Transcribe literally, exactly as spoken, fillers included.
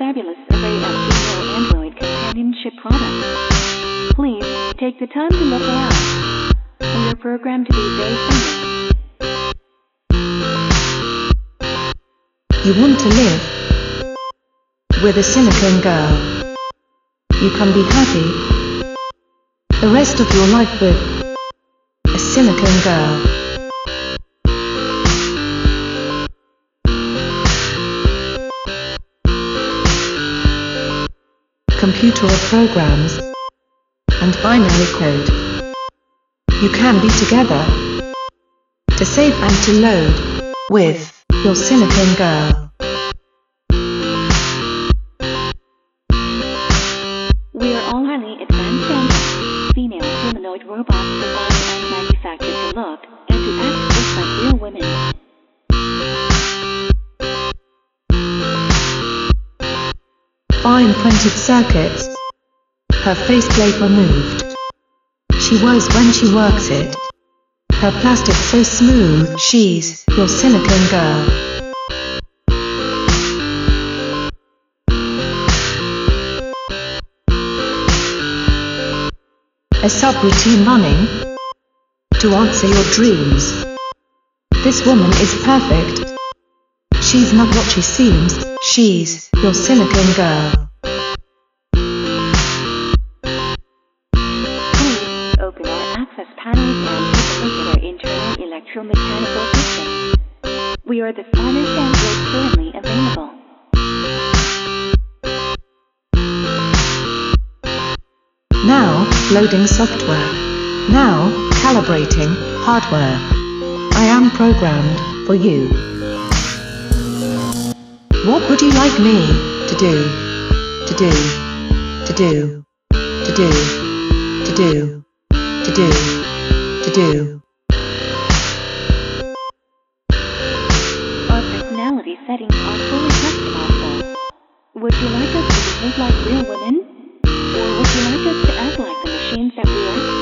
fabulous array of female Android companionship products. Please, take the time to look around. We are programmed to be very friendly. You want to live with a silicone girl. You can be happy the rest of your life with a silicone girl. Computer programs and binary code. You can be together to save and to load with your silicone girl. We are all highly advanced and female humanoid robots designed and manufactured to look and to act just like real women. Fine printed circuits. Her faceplate removed. She was when she works it. Her plastic so smooth. She's your silicone girl. A subroutine running to answer your dreams. This woman is perfect. She's not what she seems. She's your silicone girl. Please open our access panels and take a look at our internal electromechanical system. We are the finest Androids currently available. Now, loading software. Now, calibrating hardware. I am programmed for you. What would you like me to do? To do? To do? To do? To do? To do? To do? Our personality settings are fully customizable. Would you like us to behave like real women? Or would you like us to act like the machines that we are?